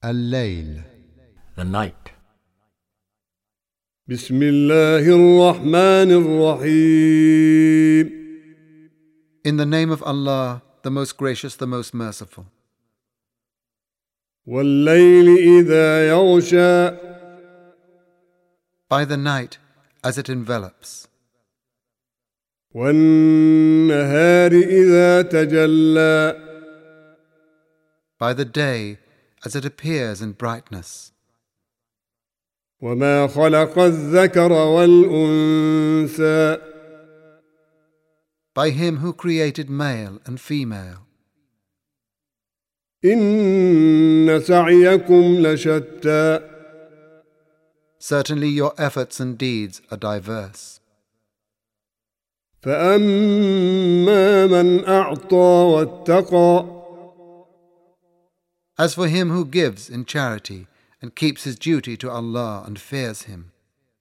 الليل. The night. بسم الله الرحمن الرحيم. In the name of Allah, the most gracious, the most merciful. والليل إذا يغشى. By the night as it envelops. والنهار إذا تجلى. By the day as it appears in brightness. وما خلق الذكر والأنثى. By him who created male and female. إن سعيكم لشتى. Certainly your efforts and deeds are diverse. فأما من أعطى واتقى. As for him who gives in charity and keeps his duty to Allah and fears him.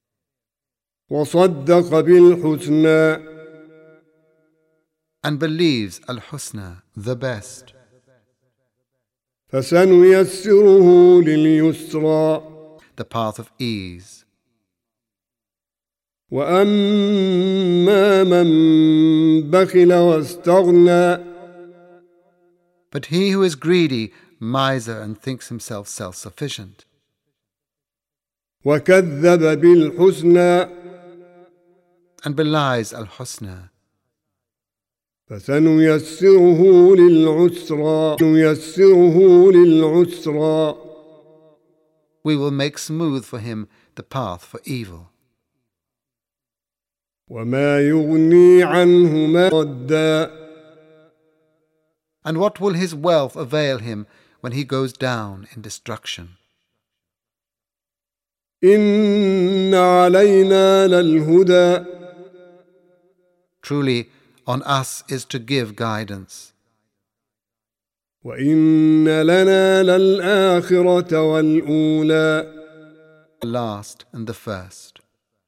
وصدق بالحسنى. And believes al-husna, the best. فسنيسره لليسرى. The path of ease. وأما من بخل واستغنى. But he who is greedy, miser, and thinks himself self-sufficient. وكذب بالحسنى. And belies al-husna. فسنيسره للعسرى. We will make smooth for him the path for evil. وما يغني عنه ما ردى. And what will his wealth avail him when he goes down in destruction? إن علينا للهدى. Truly, on us is to give guidance. وإن لنا للآخرة والأولى. The last and the first.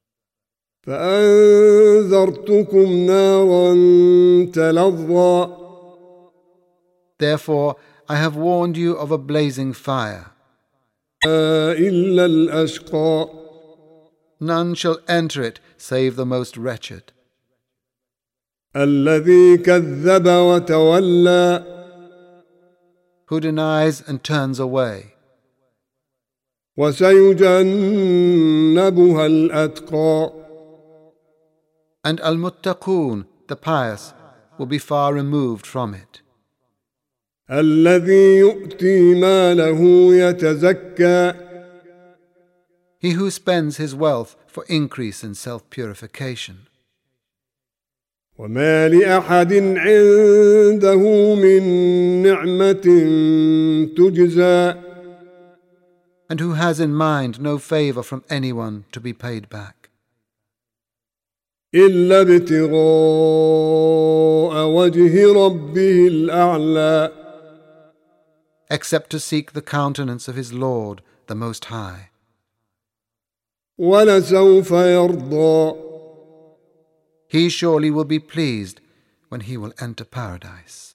فأنذرتكم نارا تلظى. Therefore, I have warned you of a blazing fire. إلا الأشقى. None shall enter it save the most wretched. الذي كذب وتولى. Who denies and turns away. وسيجنبها الأتقى. And al-muttaqun, the pious, will be far removed from it. الذي يؤتي ماله يتزكى. He who spends his wealth for increase in self-purification. وما لأحد عنده من نعمة تجزى. And who has in mind no favor from anyone to be paid back. إلا ابتغاء وجه ربه الأعلى. Except to seek the countenance of his Lord, the Most High. ولسوف يرضى. He surely will be pleased when he will enter paradise.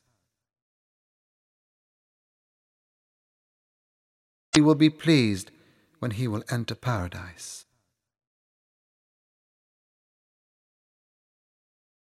He will be pleased when he will enter paradise.